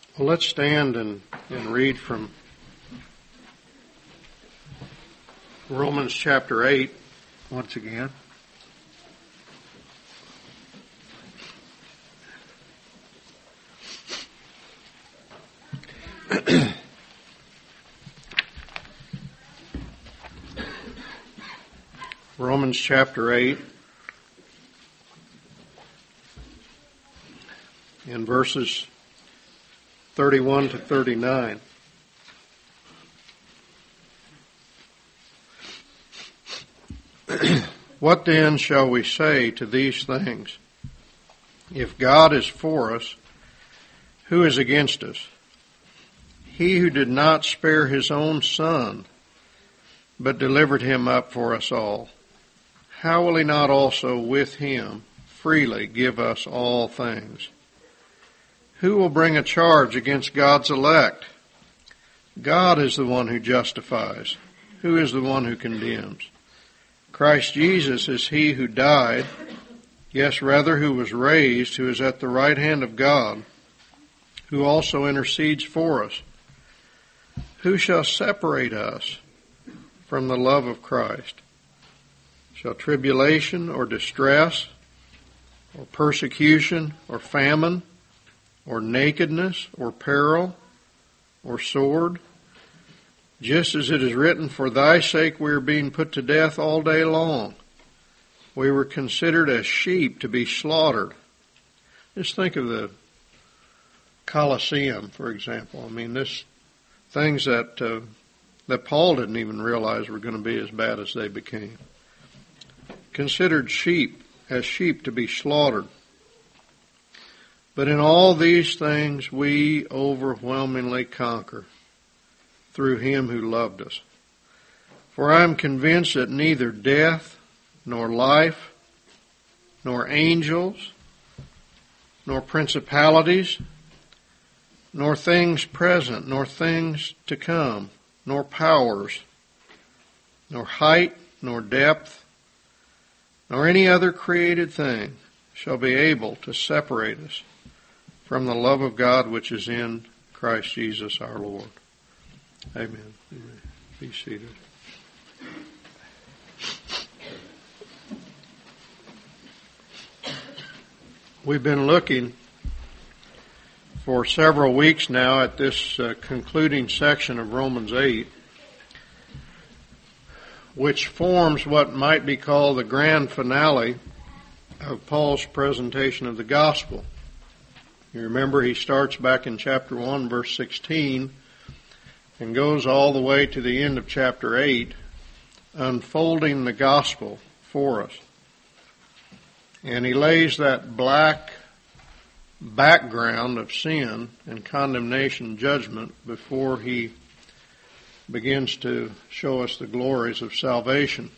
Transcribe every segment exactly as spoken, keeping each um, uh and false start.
Well, let's stand and, and read from Romans chapter eight once again. Romans chapter eight in verses thirty-one to thirty-nine. What then shall we say to these things? If God is for us, who is against us? He who did not spare his own Son, but delivered him up for us all, how will he not also with him freely give us all things? Who will bring a charge against God's elect? God is the one who justifies. Who is the one who condemns? Christ Jesus is he who died, yes, rather who was raised, who is at the right hand of God, who also intercedes for us. Who shall separate us from the love of Christ? Shall tribulation or distress or persecution or famine or nakedness or peril or sword? Just as it is written, for thy sake we are being put to death all day long. We were considered as sheep to be slaughtered. Just think of the Colosseum, for example. I mean, this things that uh, that Paul didn't even realize were going to be as bad as they became. Considered sheep, as sheep to be slaughtered. But in all these things we overwhelmingly conquer through him who loved us. For I am convinced that neither death, nor life, nor angels, nor principalities, nor things present, nor things to come, nor powers, nor height, nor depth, nor any other created thing shall be able to separate us from the love of God which is in Christ Jesus our Lord. Amen. Amen. Be seated. We've been looking for several weeks now at this uh, concluding section of Romans eight, which forms what might be called the grand finale of Paul's presentation of the gospel. You remember he starts back in chapter one, verse sixteen, and goes all the way to the end of chapter eight, unfolding the gospel for us. And he lays that black background of sin and condemnation judgment before he begins to show us the glories of salvation.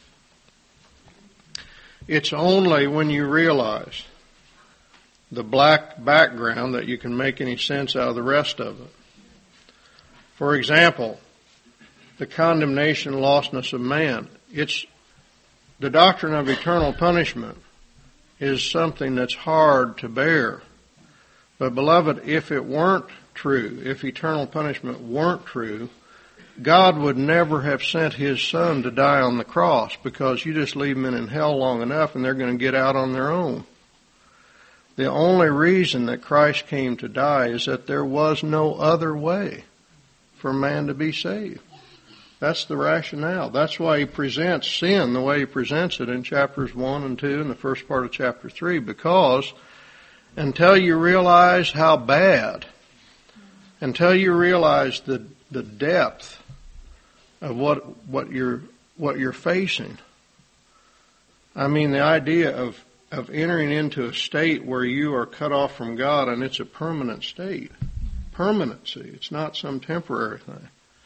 It's only when you realize the black background that you can make any sense out of the rest of it. For example, the condemnation and lostness of man. It's the doctrine of eternal punishment is something that's hard to bear. But beloved, if it weren't true, if eternal punishment weren't true, God would never have sent his Son to die on the cross, because you just leave them in hell long enough and they're going to get out on their own. The only reason that Christ came to die is that there was no other way for man to be saved. That's the rationale. That's why he presents sin the way he presents it in chapters one and two and the first part of chapter three, because until you realize how bad, until you realize the the depth of what what you're what you're facing. I mean, the idea of of entering into a state where you are cut off from God, and it's a permanent state. Permanency. It's not some temporary thing.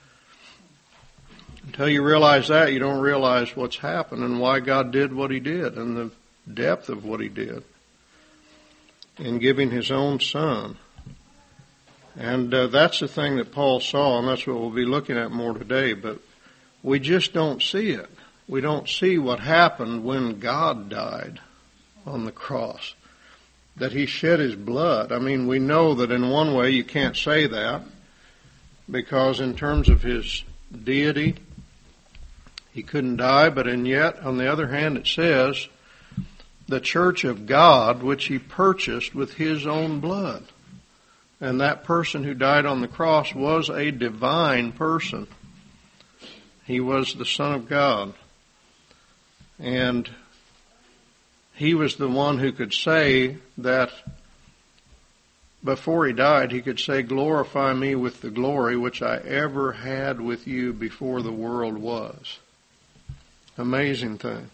Until you realize that, you don't realize what's happened and why God did what he did and the depth of what he did in giving his own Son. And uh, that's the thing that Paul saw, and that's what we'll be looking at more today. But we just don't see it. We don't see what happened when God died on the cross. that he shed his blood. I mean, we know that in one way you can't say that, because in terms of his deity, he couldn't die, but and yet, on the other hand, it says, the church of God, which he purchased with his own blood. And that person who died on the cross was a divine person. He was the Son of God. And he was the one who could say that before he died, he could say, glorify me with the glory which I ever had with you before the world was. Amazing thing.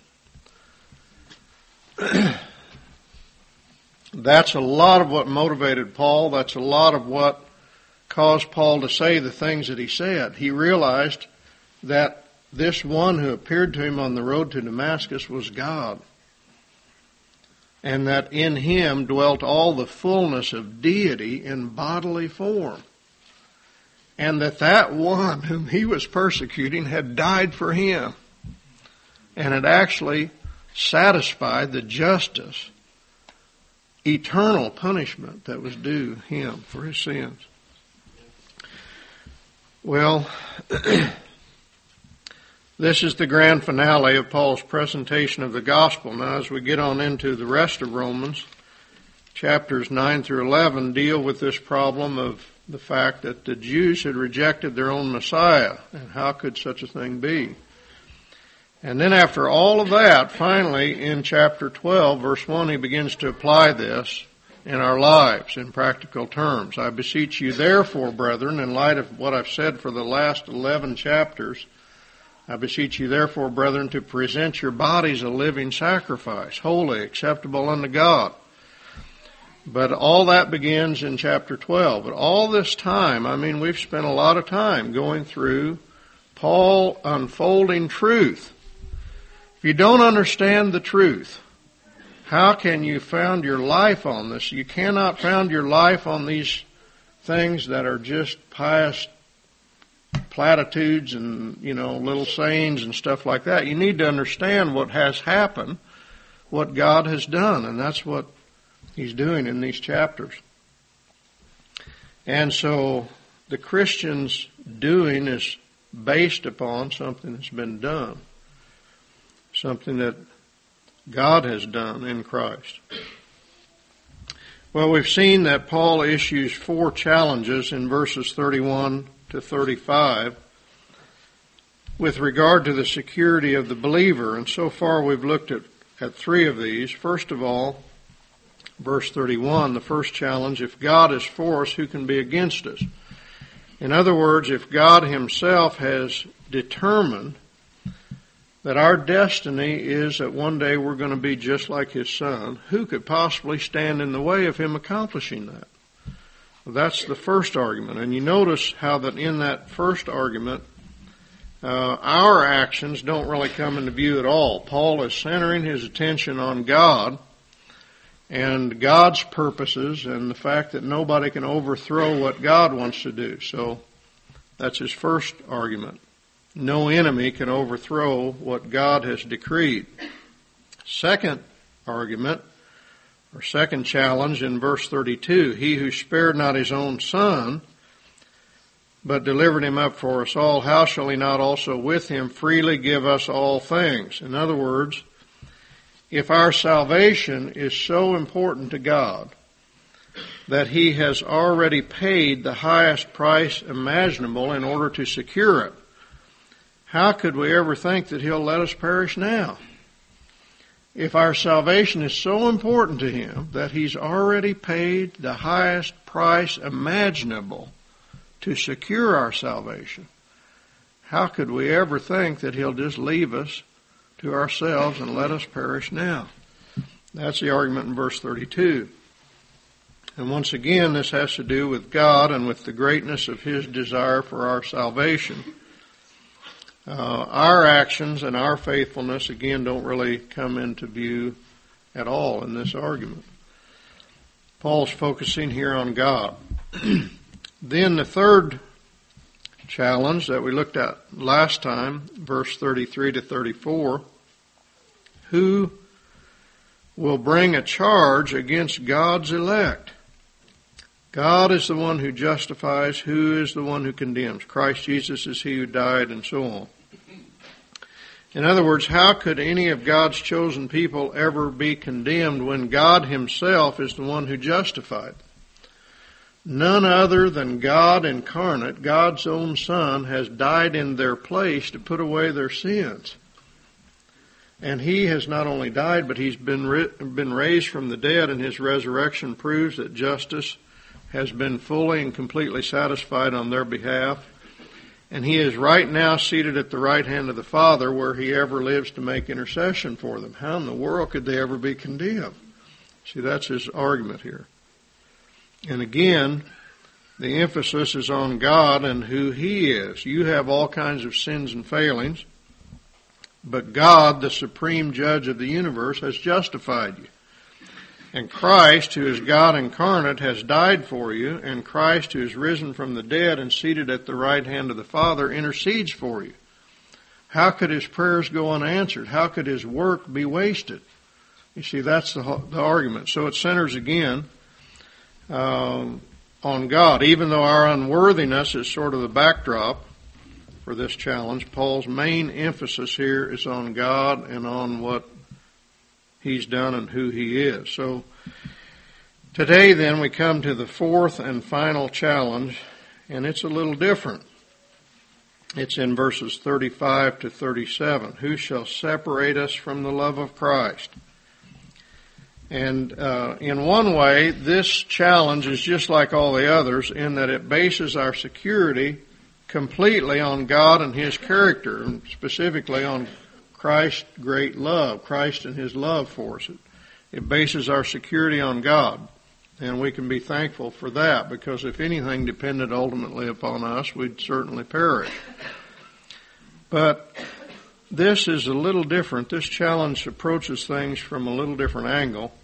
That's a lot of what motivated Paul. That's a lot of what caused Paul to say the things that he said. He realized that this one who appeared to him on the road to Damascus was God, and that in him dwelt all the fullness of deity in bodily form, and that that one whom he was persecuting had died for him and had actually satisfied the justice, eternal punishment that was due him for his sins. Well, this is the grand finale of Paul's presentation of the gospel. Now, as we get on into the rest of Romans, chapters nine through eleven deal with this problem of the fact that the Jews had rejected their own Messiah, and how could such a thing be? And then after all of that, finally, in chapter twelve, verse one, he begins to apply this in our lives in practical terms. I beseech you, therefore, brethren, in light of what I've said for the last eleven chapters, I beseech you, therefore, brethren, to present your bodies a living sacrifice, holy, acceptable unto God. But all that begins in chapter twelve. But all this time, I mean, we've spent a lot of time going through Paul unfolding truth. If you don't understand the truth, how can you found your life on this? You cannot found your life on these things that are just pious platitudes and, you know, little sayings and stuff like that. You need to understand what has happened, what God has done, and that's what he's doing in these chapters. And so the Christian's doing is based upon something that's been done, something that God has done in Christ. Well, we've seen that Paul issues four challenges in verses thirty-one to thirty-five with regard to the security of the believer. And so far we've looked at, at three of these. First of all, verse thirty-one, the first challenge, if God is for us, who can be against us? In other words, if God himself has determined that our destiny is that one day we're going to be just like his Son, who could possibly stand in the way of him accomplishing that? Well, that's the first argument. And you notice how that in that first argument, uh, our actions don't really come into view at all. Paul is centering his attention on God and God's purposes and the fact that nobody can overthrow what God wants to do. So that's his first argument. No enemy can overthrow what God has decreed. Second argument, or second challenge in verse thirty-two, he who spared not his own Son, but delivered him up for us all, how shall he not also with him freely give us all things? In other words, if our salvation is so important to God that he has already paid the highest price imaginable in order to secure it, how could we ever think that he'll let us perish now? If our salvation is so important to him that he's already paid the highest price imaginable to secure our salvation, how could we ever think that he'll just leave us to ourselves and let us perish now? That's the argument in verse thirty-two. And once again, this has to do with God and with the greatness of his desire for our salvation. Uh, our actions and our faithfulness, again, don't really come into view at all in this argument. Paul's focusing here on God. Then the third challenge that we looked at last time, verse thirty-three to thirty-four, who will bring a charge against God's elect. God is the one who justifies. Who is the one who condemns? Christ Jesus is he who died, and so on. In other words, how could any of God's chosen people ever be condemned when God himself is the one who justified them? None other than God incarnate, God's own Son, has died in their place to put away their sins. And he has not only died, but he's been been raised from the dead, and his resurrection proves that justice has been fully and completely satisfied on their behalf. And he is right now seated at the right hand of the Father, where he ever lives to make intercession for them. How in the world could they ever be condemned? See, that's his argument here. And again, the emphasis is on God and who he is. You have all kinds of sins and failings, but God, the supreme judge of the universe, has justified you. And Christ, who is God incarnate, has died for you, and Christ, who is risen from the dead and seated at the right hand of the Father, intercedes for you. How could his prayers go unanswered? How could his work be wasted? You see, that's the, the argument. So it centers again um, on God. Even though our unworthiness is sort of the backdrop for this challenge, Paul's main emphasis here is on God and on what he's done and who he is. So today then we come to the fourth and final challenge, and it's a little different. It's in verses thirty-five to thirty-seven. Who shall separate us from the love of Christ? And uh, in one way, this challenge is just like all the others in that it bases our security completely on God and his character, and specifically on Christ's great love, Christ and his love for us. It, it bases our security on God, and we can be thankful for that, because if anything depended ultimately upon us, we'd certainly perish. But this is a little different. This challenge approaches things from a little different angle,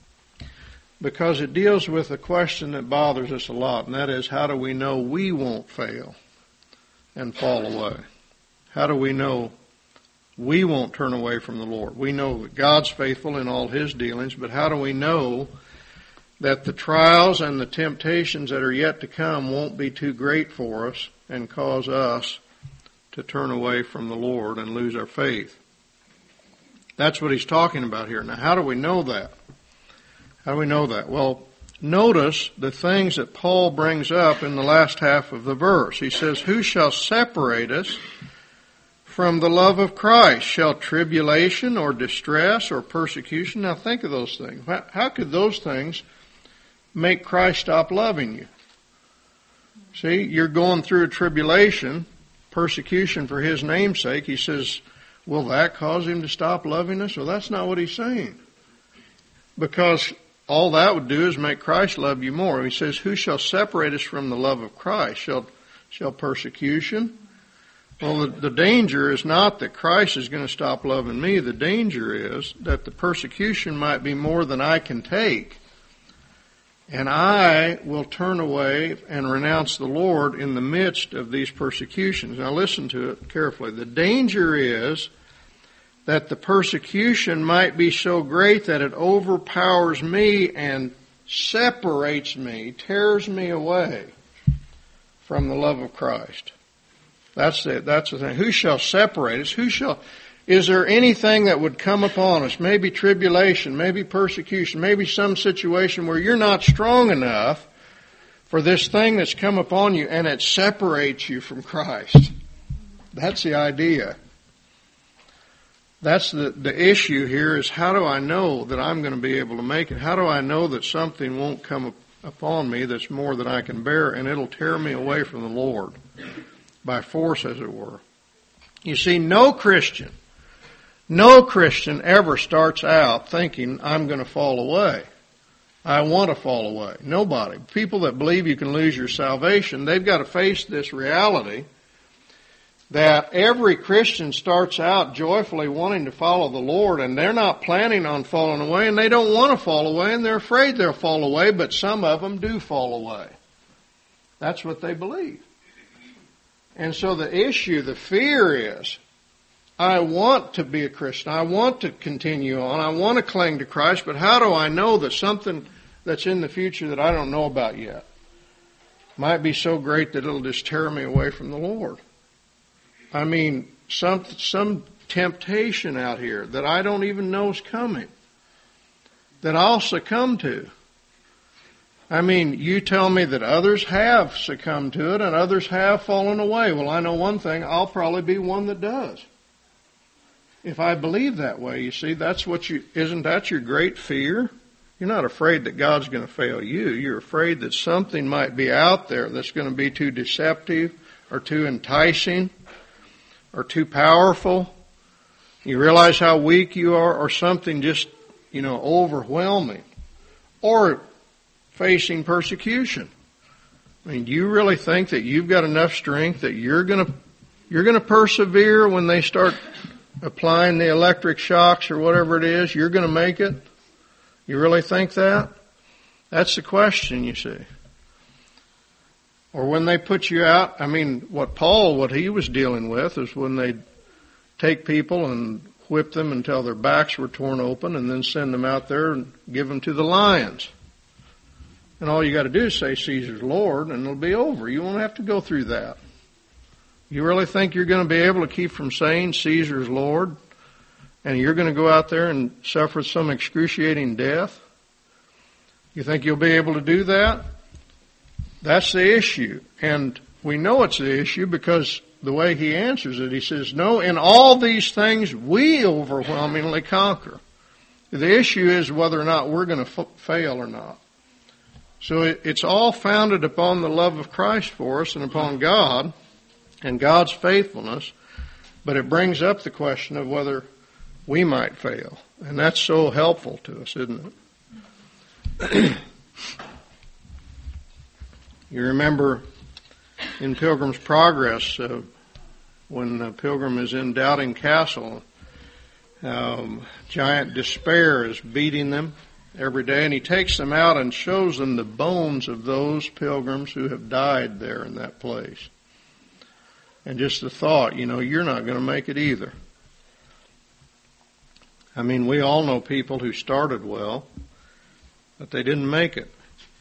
because it deals with a question that bothers us a lot, and that is, how do we know we won't fail and fall away? How do we know we won't turn away from the Lord? We know that God's faithful in all his dealings, but how do we know that the trials and the temptations that are yet to come won't be too great for us and cause us to turn away from the Lord and lose our faith? That's what he's talking about here. Now, how do we know that? How do we know that? Well, notice the things that Paul brings up in the last half of the verse. He says, who shall separate us from the love of Christ? Shall tribulation or distress or persecution? Now think of those things. How could those things make Christ stop loving you? See, you're going through a tribulation, persecution for his name's sake. He says, will that cause him to stop loving us? Well, that's not what he's saying. Because all that would do is make Christ love you more. He says, who shall separate us from the love of Christ? Shall, shall persecution? Well, the, the danger is not that Christ is going to stop loving me. The danger is that the persecution might be more than I can take, and I will turn away and renounce the Lord in the midst of these persecutions. Now listen to it carefully. The danger is that the persecution might be so great that it overpowers me and separates me, tears me away from the love of Christ. That's the, that's the thing. Who shall separate us? Who shall, is there anything that would come upon us? Maybe tribulation, maybe persecution, maybe some situation where you're not strong enough for this thing that's come upon you, and it separates you from Christ. That's the idea. That's the, the issue here, is how do I know that I'm going to be able to make it? How do I know that something won't come upon me that's more than I can bear, and it'll tear me away from the Lord by force, as it were? You see, no Christian, no Christian ever starts out thinking, I'm going to fall away. I want to fall away. Nobody. People that believe you can lose your salvation, they've got to face this reality that every Christian starts out joyfully wanting to follow the Lord, and they're not planning on falling away, and they don't want to fall away, and they're afraid they'll fall away, but some of them do fall away. That's what they believe. And so the issue, the fear is I want to be a Christian. I want to continue on. I want to cling to Christ, but how do I know that something that's in the future that I don't know about yet might be so great that it'll just tear me away from the Lord? I mean, some some temptation out here that I don't even know is coming, that I'll succumb to. I mean, you tell me that others have succumbed to it and others have fallen away. Well, I know one thing, I'll probably be one that does. If I believe that way, you see, that's what you, isn't that your great fear? You're not afraid that God's going to fail you. You're afraid that something might be out there that's going to be too deceptive or too enticing or too powerful. You realize how weak you are, or something just, you know, overwhelming, or facing persecution. I mean, do you really think that you've got enough strength that you're going to you're going to persevere when they start applying the electric shocks or whatever it is? You're going to make it? You really think that? That's the question, you see. Or when they put you out, I mean, what Paul, what he was dealing with is when they take people and whip them until their backs were torn open and then send them out there and give them to the lions. And all you got to do is say Caesar's Lord and it'll be over. You won't have to go through that. You really think you're going to be able to keep from saying Caesar's Lord and you're going to go out there and suffer some excruciating death? You think you'll be able to do that? That's the issue. And we know it's the issue because the way he answers it, he says, no, in all these things we overwhelmingly conquer. The issue is whether or not we're going to f- fail or not. So it, it's all founded upon the love of Christ for us and upon God and God's faithfulness, but it brings up the question of whether we might fail. And that's so helpful to us, isn't it? You remember in Pilgrim's Progress, uh, when the pilgrim is in Doubting Castle, um, giant despair is beating them every day, and he takes them out and shows them the bones of those pilgrims who have died there in that place. And just the thought, you know, you're not going to make it either. I mean, we all know people who started well, but they didn't make it.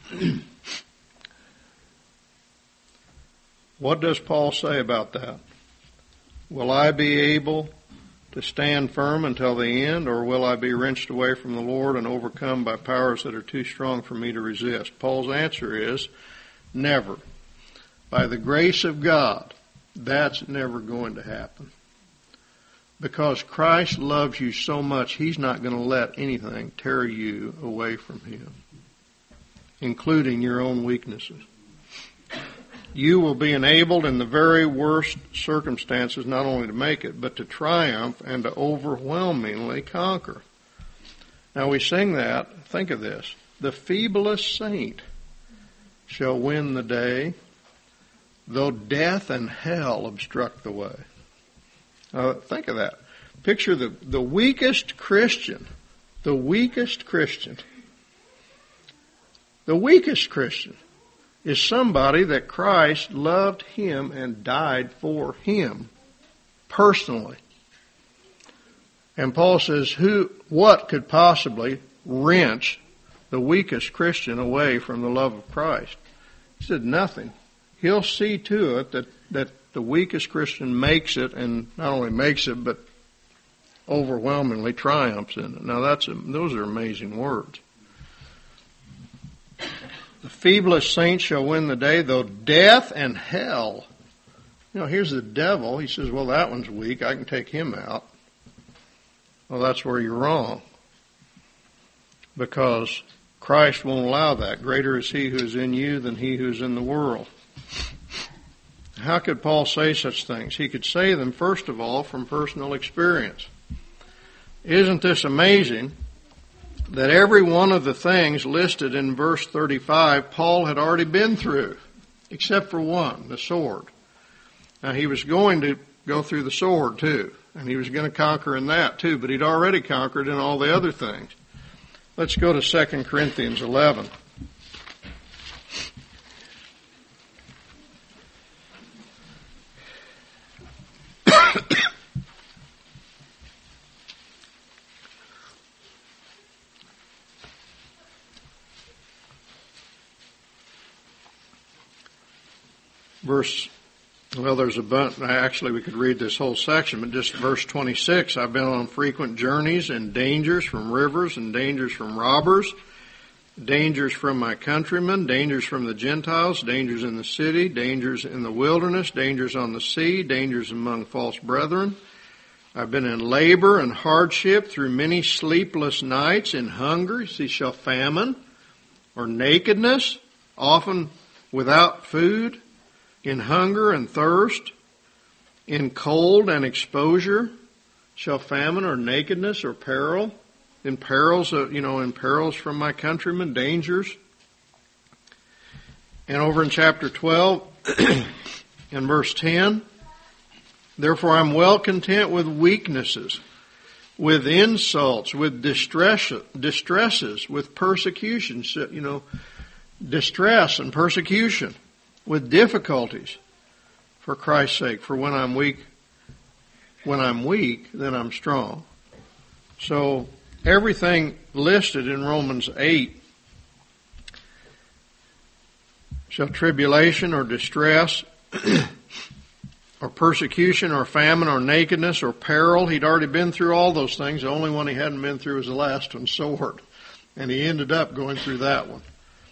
What does Paul say about that? Will I be able to stand firm until the end, or will I be wrenched away from the Lord and overcome by powers that are too strong for me to resist? Paul's answer is never. By the grace of God, that's never going to happen. Because Christ loves you so much, He's not going to let anything tear you away from Him, including your own weaknesses. You will be enabled in the very worst circumstances not only to make it, but to triumph and to overwhelmingly conquer. Now we sing that, think of this, the feeblest saint shall win the day, though death and hell obstruct the way. Now think of that. Picture the, the weakest Christian, the weakest Christian, the weakest Christian is somebody that Christ loved him and died for him personally. And Paul says, who, what could possibly wrench the weakest Christian away from the love of Christ? He said, nothing. He'll see to it that, that the weakest Christian makes it, and not only makes it, but overwhelmingly triumphs in it. Now that's a, those are amazing words. The feeblest saint shall win the day, though death and hell. You know, here's the devil. He says, well, that one's weak. I can take him out. Well, that's where you're wrong. Because Christ won't allow that. Greater is He who is in you than he who is in the world. How could Paul say such things? He could say them, first of all, from personal experience. Isn't this amazing? That every one of the things listed in verse thirty-five, Paul had already been through, except for one, the sword. Now, he was going to go through the sword, too, and he was going to conquer in that, too, but he'd already conquered in all the other things. Let's go to Second Corinthians eleven. verse, well, there's a bunch, actually we could read this whole section, but just verse twenty-six, I've been on frequent journeys and dangers from rivers and dangers from robbers, dangers from my countrymen, dangers from the Gentiles, dangers in the city, dangers in the wilderness, dangers on the sea, dangers among false brethren. I've been in labor and hardship through many sleepless nights, in hunger, see, shall famine, or nakedness, often without food, in hunger and thirst, in cold and exposure, shall famine or nakedness or peril, in perils, uh, you know, in perils from my countrymen, dangers. And over in chapter twelve, in verse ten, therefore I'm well content with weaknesses, with insults, with distress, distresses, with persecutions, you know, distress and persecution, with difficulties, for Christ's sake. For when I'm weak, when I'm weak, then I'm strong. So everything listed in Romans eight, shall tribulation or distress or persecution or famine or nakedness or peril. He'd already been through all those things. The only one he hadn't been through was the last one, sword. And he ended up going through that one.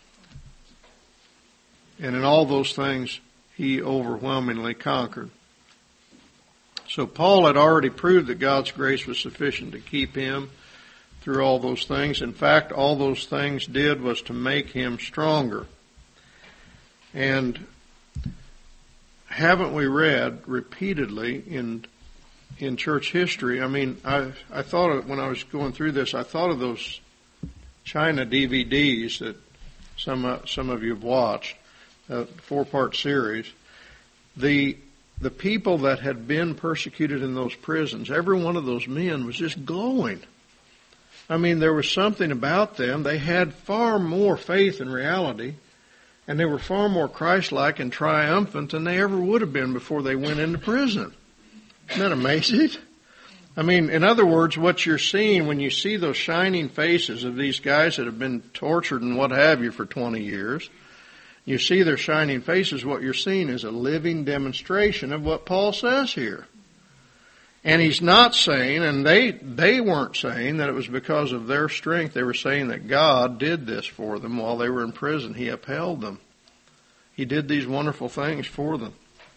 And in all those things, he overwhelmingly conquered. So Paul had already proved that God's grace was sufficient to keep him through all those things. In fact, all those things did was to make him stronger. And haven't we read repeatedly in in church history? I mean, I I thought of, when I was going through this, I thought of those China D V Ds that some uh, some of you have watched, a four-part series. The the people that had been persecuted in those prisons, every one of those men was just glowing. I mean, there was something about them. They had far more faith in reality, and they were far more Christ-like and triumphant than they ever would have been before they went into prison. Isn't that amazing? I mean, in other words, what you're seeing when you see those shining faces of these guys that have been tortured and what have you for twenty years, you see their shining faces, what you're seeing is a living demonstration of what Paul says here. And he's not saying, and they they weren't saying that it was because of their strength. They were saying that God did this for them while they were in prison. He upheld them. He did these wonderful things for them.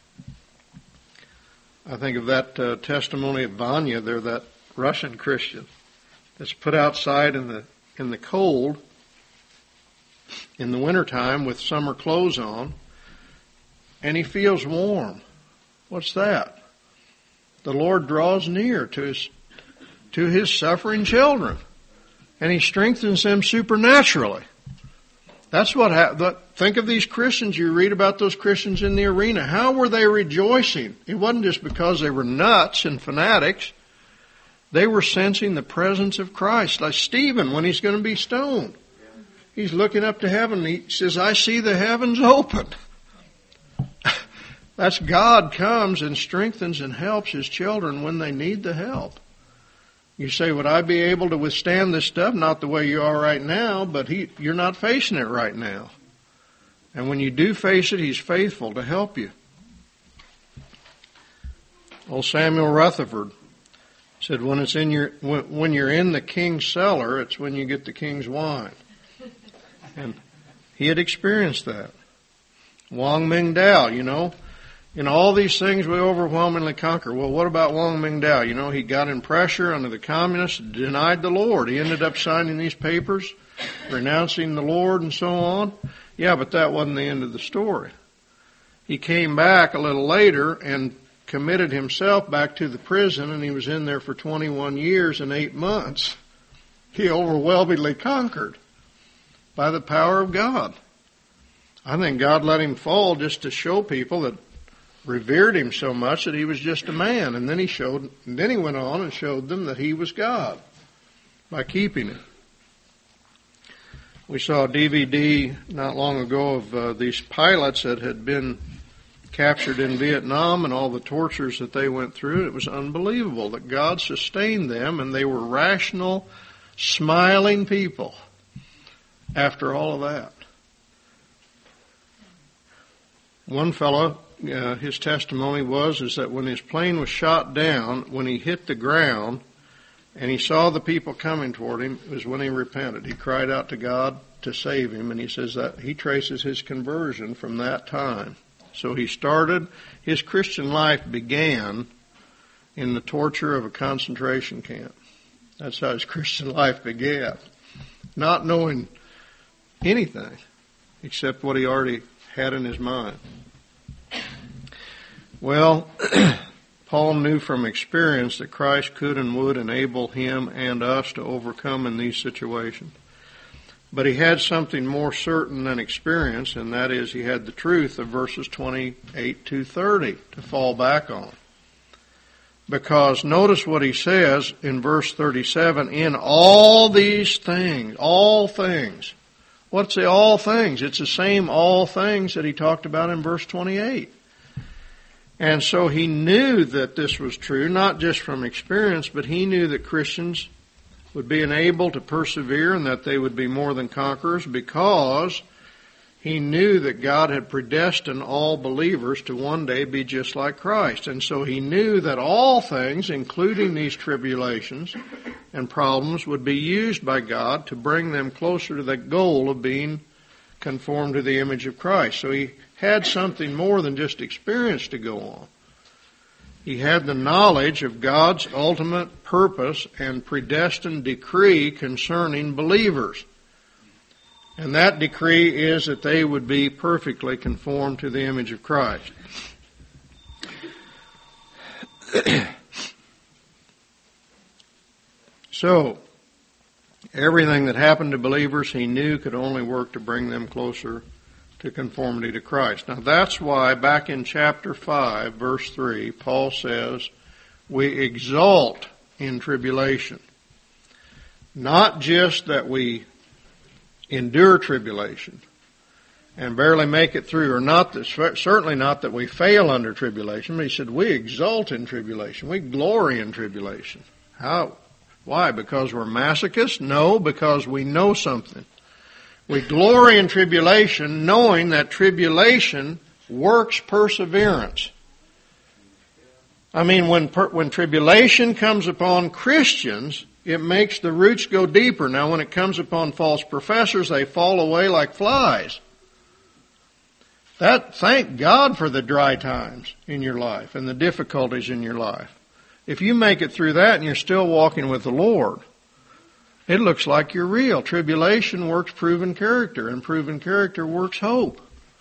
I think of that uh, testimony of Vanya there, that Russian Christian that's put outside in the in the cold in the wintertime with summer clothes on, and he feels warm. What's that? The Lord draws near to his to his suffering children, and he strengthens them supernaturally. That's what happened. Think of these Christians. You read about those Christians in the arena. How were they rejoicing? It wasn't just because they were nuts and fanatics. They were sensing the presence of Christ. Like Stephen, when he's going to be stoned, he's looking up to heaven. He says, I see the heavens open. That's God comes and strengthens and helps his children when they need the help. You say, would I be able to withstand this stuff? Not the way you are right now, but he, you're not facing it right now. And when you do face it, he's faithful to help you. Old Samuel Rutherford said, when it's in your when, when you're in the king's cellar, it's when you get the king's wine. And he had experienced that. Wang Mingdao, you know, in all these things we overwhelmingly conquer. Well, what about Wang Mingdao? You know, he got in pressure under the communists, denied the Lord. He ended up signing these papers, renouncing the Lord and so on. Yeah, but that wasn't the end of the story. He came back a little later and committed himself back to the prison, and he was in there for twenty-one years and eight months. He overwhelmingly conquered by the power of God. I think God let him fall just to show people that revered him so much that he was just a man. And then he showed, and then he went on and showed them that he was God by keeping it. We saw a D V D not long ago of uh, these pilots that had been captured in Vietnam and all the tortures that they went through. It was unbelievable that God sustained them, and they were rational, smiling people after all of that. one fellow, uh, his testimony was is that when his plane was shot down, when he hit the ground and he saw the people coming toward him, it was when he repented. He cried out to God to save him, and he says that he traces his conversion from that time. So he started, his Christian life began in the torture of a concentration camp. That's how his Christian life began. Not knowing anything except what he already had in his mind. Well, Paul knew from experience that Christ could and would enable him and us to overcome in these situations. But he had something more certain than experience, and that is he had the truth of verses twenty-eight to thirty to fall back on. Because notice what he says in verse thirty-seven, in all these things, all things. What's the all things? It's the same all things that he talked about in verse twenty-eight. And so he knew that this was true, not just from experience, but he knew that Christians would be enabled to persevere and that they would be more than conquerors because he knew that God had predestined all believers to one day be just like Christ. And so he knew that all things, including these tribulations and problems, would be used by God to bring them closer to the goal of being conformed to the image of Christ. So he had something more than just experience to go on. He had the knowledge of God's ultimate purpose and predestined decree concerning believers. And that decree is that they would be perfectly conformed to the image of Christ. So, everything that happened to believers he knew could only work to bring them closer to conformity to Christ. Now that's why back in chapter five, verse three, Paul says, we exult in tribulation. Not just that we endure tribulation and barely make it through, or not that, certainly not that we fail under tribulation, but he said we exult in tribulation. We glory in tribulation. How? Why? Because we're masochists? No, because we know something. We glory in tribulation, knowing that tribulation works perseverance. I mean, when per, when tribulation comes upon Christians, it makes the roots go deeper. Now, when it comes upon false professors, they fall away like flies. That, thank God for the dry times in your life and the difficulties in your life. If you make it through that and you're still walking with the Lord, it looks like you're real. Tribulation works proven character, and proven character works hope.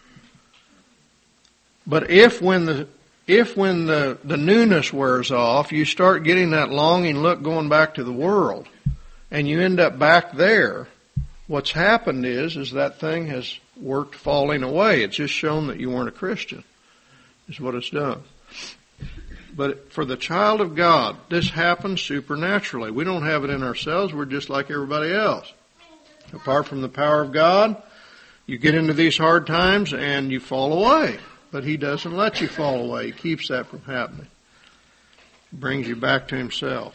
But if when the if when the, the newness wears off, you start getting that longing look going back to the world, and you end up back there, what's happened is, is that thing has worked falling away. It's just shown that you weren't a Christian, is what it's done. But for the child of God, this happens supernaturally. We don't have it in ourselves. We're just like everybody else. Apart from the power of God, you get into these hard times and you fall away. But he doesn't let you fall away. He keeps that from happening. He brings you back to himself.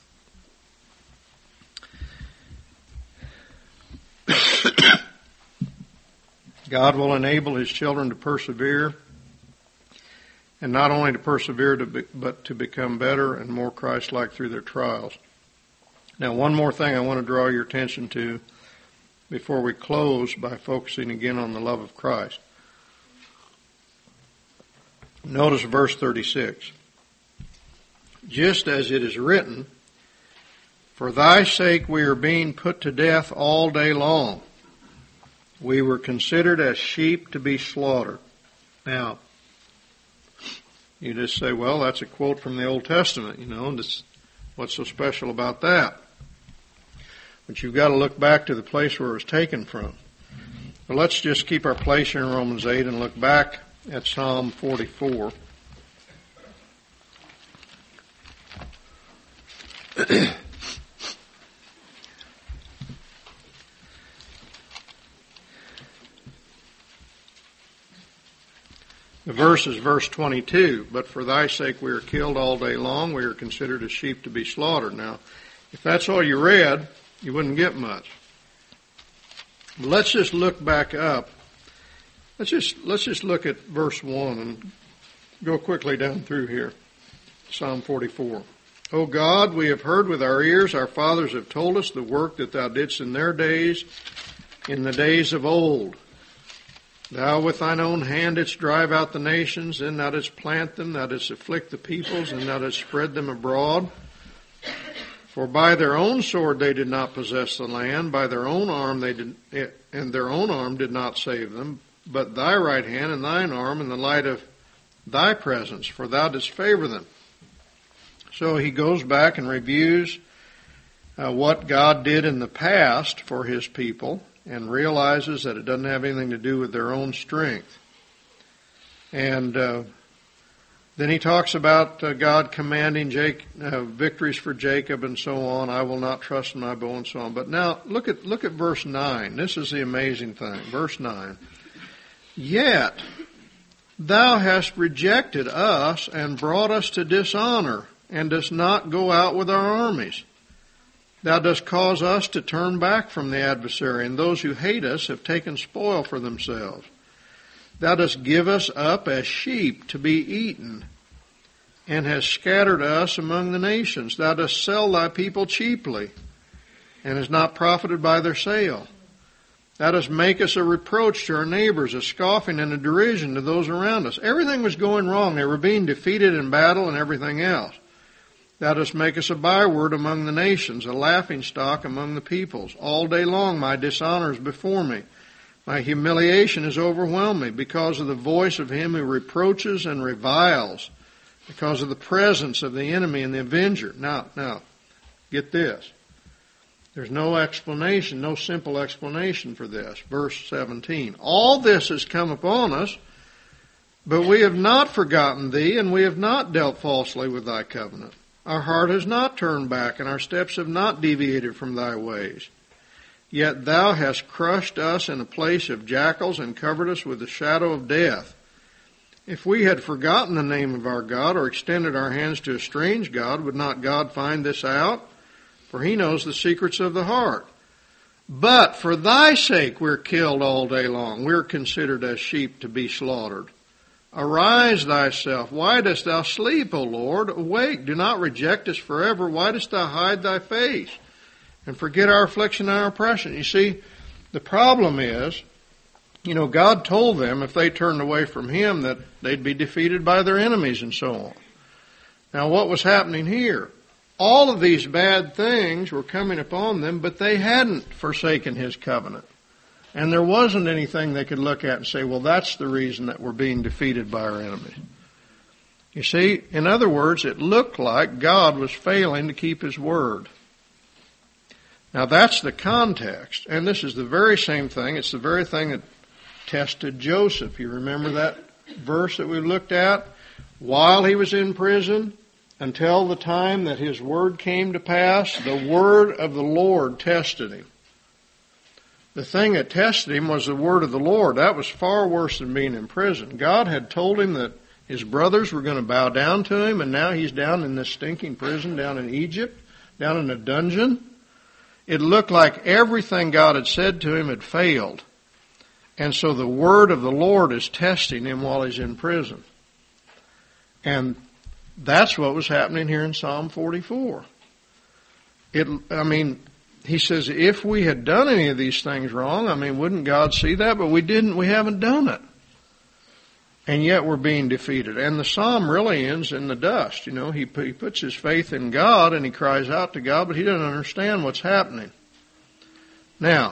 God will enable his children to persevere. And not only to persevere, to be, but to become better and more Christ-like through their trials. Now, one more thing I want to draw your attention to before we close by focusing again on the love of Christ. Notice verse thirty-six. Just as it is written, for thy sake we are being put to death all day long. We were considered as sheep to be slaughtered. Now, you just say, well, that's a quote from the Old Testament, you know, this, what's so special about that? But you've got to look back to the place where it was taken from. But let's just keep our place here in Romans eight and look back at Psalm forty-four. The verse is verse twenty-two, but for thy sake we are killed all day long, we are considered as sheep to be slaughtered. Now, if that's all you read, you wouldn't get much. But let's just look back up Let's just let's just look at verse one and go quickly down through here. Psalm forty-four. O God, we have heard with our ears, our fathers have told us the work that thou didst in their days, in the days of old. Thou with thine own hand didst drive out the nations, then thou didst plant them, thou didst afflict the peoples, and thou didst spread them abroad. For by their own sword they did not possess the land, by their own arm they did, and their own arm did not save them, but thy right hand and thine arm in the light of thy presence, for thou didst favor them. So he goes back and reviews uh, what God did in the past for his people and realizes that it doesn't have anything to do with their own strength. And uh, then he talks about uh, God commanding Jake, uh, victories for Jacob and so on. I will not trust in my bow and so on. But now look at look at verse nine. This is the amazing thing. Verse nine. Yet thou hast rejected us and brought us to dishonor, and dost not go out with our armies. Thou dost cause us to turn back from the adversary, and those who hate us have taken spoil for themselves. Thou dost give us up as sheep to be eaten, and hast scattered us among the nations. Thou dost sell thy people cheaply, and hast not profited by their sale. Thou dost make us a reproach to our neighbors, a scoffing and a derision to those around us. Everything was going wrong. They were being defeated in battle and everything else. Thou dost make us a byword among the nations, a laughingstock among the peoples. All day long my dishonor is before me. My humiliation has overwhelmed me because of the voice of him who reproaches and reviles, because of the presence of the enemy and the avenger. Now, now, get this. There's no explanation, no simple explanation for this. Verse seventeen. All this has come upon us, but we have not forgotten thee, and we have not dealt falsely with thy covenant. Our heart has not turned back, and our steps have not deviated from thy ways. Yet thou hast crushed us in a place of jackals and covered us with the shadow of death. If we had forgotten the name of our God or extended our hands to a strange God, would not God find this out? For he knows the secrets of the heart. But for thy sake we're killed all day long. We're considered as sheep to be slaughtered. Arise thyself. Why dost thou sleep, O Lord? Awake. Do not reject us forever. Why dost thou hide thy face and forget our affliction and our oppression? You see, the problem is, you know, God told them if they turned away from him that they'd be defeated by their enemies and so on. Now, what was happening here? All of these bad things were coming upon them, but they hadn't forsaken his covenant. And there wasn't anything they could look at and say, well, that's the reason that we're being defeated by our enemies. You see, in other words, it looked like God was failing to keep his word. Now, that's the context. And this is the very same thing. It's the very thing that tested Joseph. You remember that verse that we looked at? While he was in prison, until the time that his word came to pass, the word of the Lord tested him. The thing that tested him was the word of the Lord. That was far worse than being in prison. God had told him that his brothers were going to bow down to him, and now he's down in this stinking prison down in Egypt, down in a dungeon. It looked like everything God had said to him had failed. And so the word of the Lord is testing him while he's in prison. And that's what was happening here in Psalm forty-four. It, I mean, he says, if we had done any of these things wrong, I mean, wouldn't God see that? But we didn't. We haven't done it. And yet we're being defeated. And the psalm really ends in the dust. You know, he, he puts his faith in God and he cries out to God, but he doesn't understand what's happening. Now,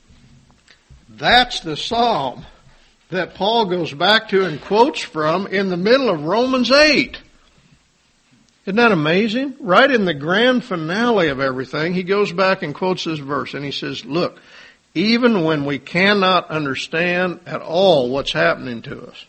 that's the psalm that Paul goes back to and quotes from in the middle of Romans eight. Isn't that amazing? Right in the grand finale of everything, he goes back and quotes this verse, and he says, look, even when we cannot understand at all what's happening to us,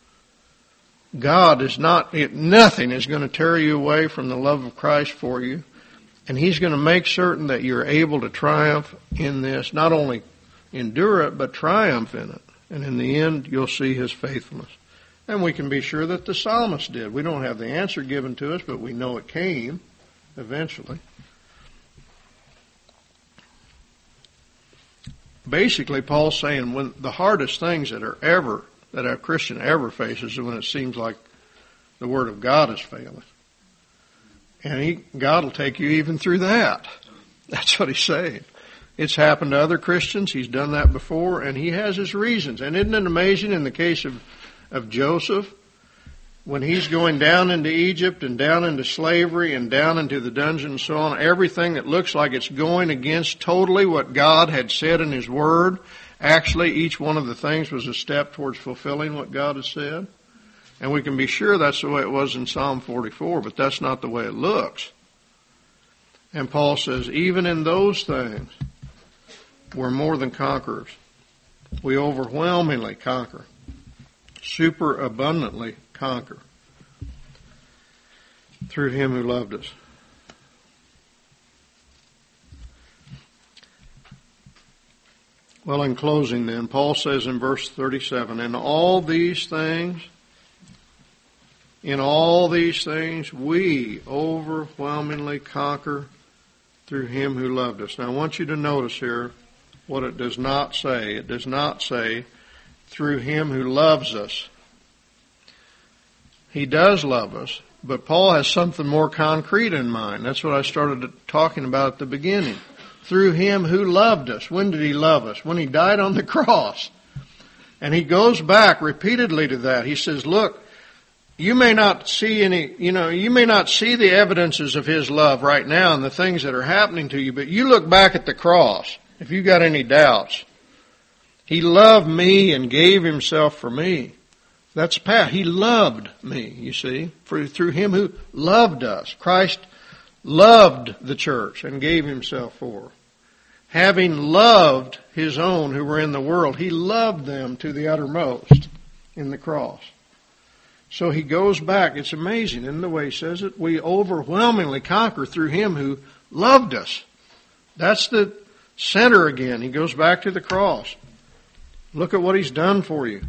God is not, nothing is going to tear you away from the love of Christ for you, and he's going to make certain that you're able to triumph in this, not only endure it, but triumph in it. And in the end, you'll see his faithfulness. And we can be sure that the psalmist did. We don't have the answer given to us, but we know it came eventually. basically Paul's saying when the hardest things that are ever, that a Christian ever faces is when it seems like the Word of God is failing. And he, God will take you even through that. That's what he's saying. It's happened to other Christians. He's done that before, and he has his reasons. And isn't it amazing in the case of, of Joseph, when he's going down into Egypt and down into slavery and down into the dungeon and so on, everything that looks like it's going against totally what God had said in His Word, actually each one of the things was a step towards fulfilling what God has said. And we can be sure that's the way it was in Psalm forty-four, but that's not the way it looks. And Paul says, even in those things, we're more than conquerors. We overwhelmingly conquer, super abundantly conquer through Him who loved us. Well, in closing then, Paul says in verse thirty-seven, in all these things, in all these things, we overwhelmingly conquer through Him who loved us. Now I want you to notice here what it does not say. It does not say through Him who loves us. He does love us, but Paul has something more concrete in mind. That's what I started talking about at the beginning. Through Him who loved us. When did He love us? When He died on the cross. And he goes back repeatedly to that. He says, look, you may not see any, you know, you may not see the evidences of His love right now and the things that are happening to you, but you look back at the cross, if you got any doubts. He loved me and gave Himself for me. That's past. He loved me, you see, for, through Him who loved us. Christ loved the church and gave Himself for her. Having loved His own who were in the world, He loved them to the uttermost in the cross. So He goes back. It's amazing in the way He says it. We overwhelmingly conquer through Him who loved us. That's the center again. He goes back to the cross. Look at what He's done for you.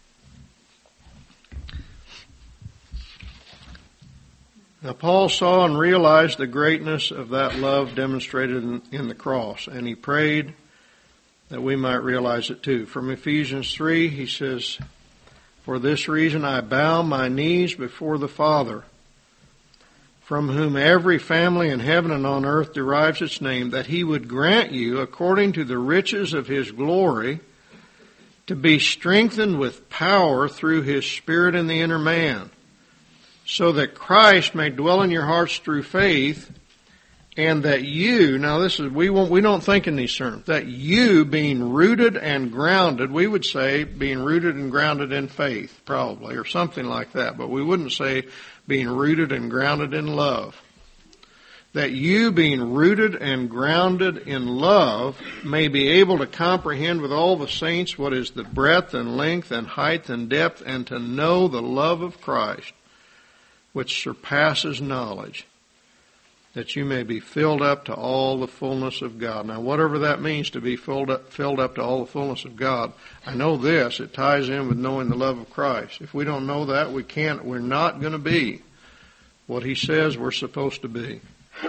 Now, Paul saw and realized the greatness of that love demonstrated in, in the cross, and he prayed that we might realize it too. From Ephesians three, he says, for this reason I bow my knees before the Father, from whom every family in heaven and on earth derives its name, that He would grant you, according to the riches of His glory, to be strengthened with power through His Spirit in the inner man, so that Christ may dwell in your hearts through faith, and that you, now this is, we won't, we don't think in these terms, that you being rooted and grounded, we would say being rooted and grounded in faith, probably, or something like that, but we wouldn't say being rooted and grounded in love. That you being rooted and grounded in love may be able to comprehend with all the saints what is the breadth and length and height and depth, and to know the love of Christ, which surpasses knowledge, that you may be filled up to all the fullness of God. Now, whatever that means, to be filled up, filled up to all the fullness of God, I know this, it ties in with knowing the love of Christ. If we don't know that, we can't, we're not going to be what He says we're supposed to be.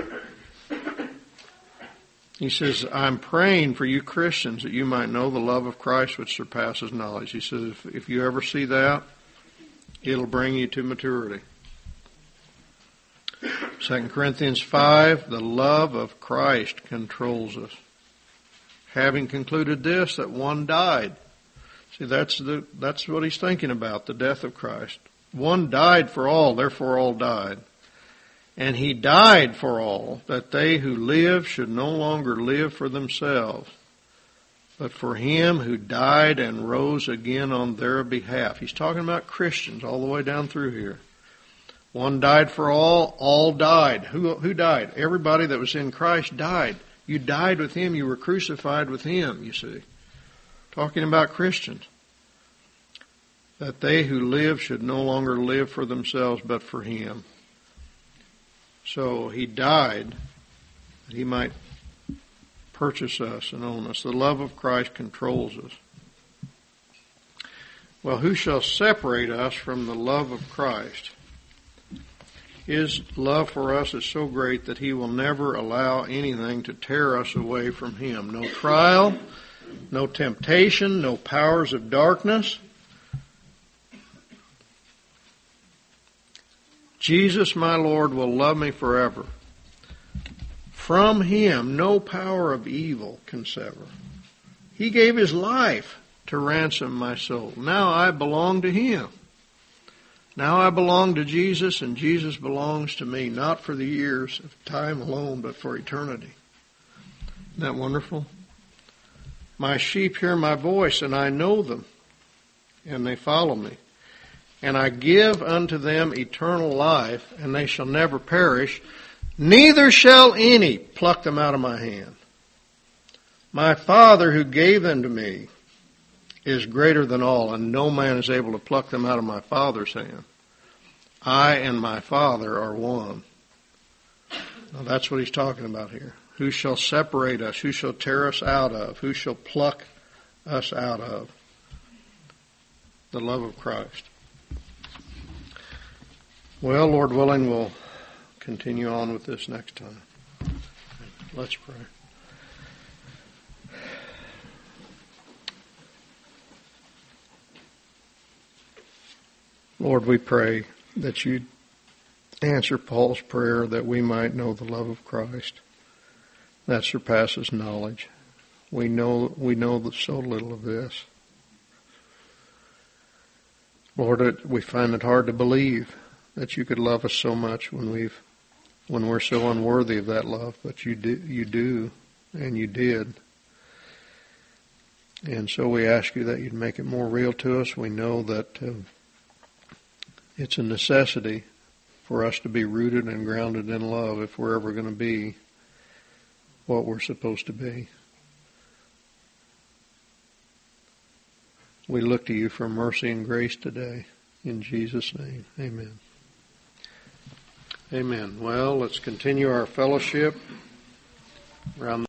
He says, I'm praying for you Christians that you might know the love of Christ which surpasses knowledge. He says, if, if you ever see that, it'll bring you to maturity. Second Corinthians five, the love of Christ controls us. Having concluded this, that one died. See, that's the that's what he's thinking about, the death of Christ. One died for all, therefore all died. And He died for all, that they who live should no longer live for themselves, but for Him who died and rose again on their behalf. He's talking about Christians all the way down through here. One died for all, all died. Who, who died? Everybody that was in Christ died. You died with Him, you were crucified with Him, you see. Talking about Christians. That they who live should no longer live for themselves, but for Him. So He died that He might purchase us and own us. The love of Christ controls us. Well, who shall separate us from the love of Christ? His love for us is so great that He will never allow anything to tear us away from Him. No trial, no temptation, no powers of darkness. Jesus, my Lord, will love me forever. From Him, no power of evil can sever. He gave His life to ransom my soul. Now I belong to Him. Now I belong to Jesus, and Jesus belongs to me, not for the years of time alone, but for eternity. Isn't that wonderful? My sheep hear my voice, and I know them, and they follow me. And I give unto them eternal life, and they shall never perish, neither shall any pluck them out of my hand. My Father who gave them to me is greater than all, and no man is able to pluck them out of my Father's hand. I and my Father are one. Now that's what he's talking about here. Who shall separate us? Who shall tear us out of? Who shall pluck us out of? The love of Christ. Well, Lord willing, we'll continue on with this next time. Let's pray. Lord, we pray that you answer Paul's prayer that we might know the love of Christ that surpasses knowledge. We know we know so little of this. Lord, it, we find it hard to believe that you could love us so much when we've when we're so unworthy of that love, but you do, you do, and you did. And so we ask you that you'd make it more real to us. We know that uh, it's a necessity for us to be rooted and grounded in love if we're ever going to be what we're supposed to be. We look to you for mercy and grace today. In Jesus' name, amen. Amen. Well, let's continue our fellowship around